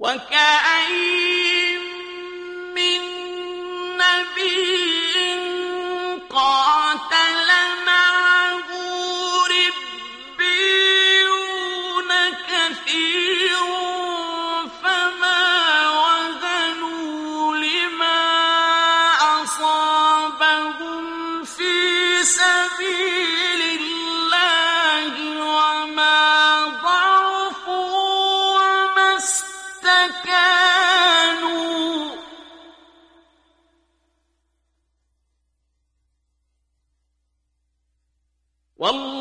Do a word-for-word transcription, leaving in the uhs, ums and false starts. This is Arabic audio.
وكأين من نبي قاتل معه ربيون كثير فما وهنوا لما أصابهم في سبيل الله وما ضعفوا وما استكانوا والله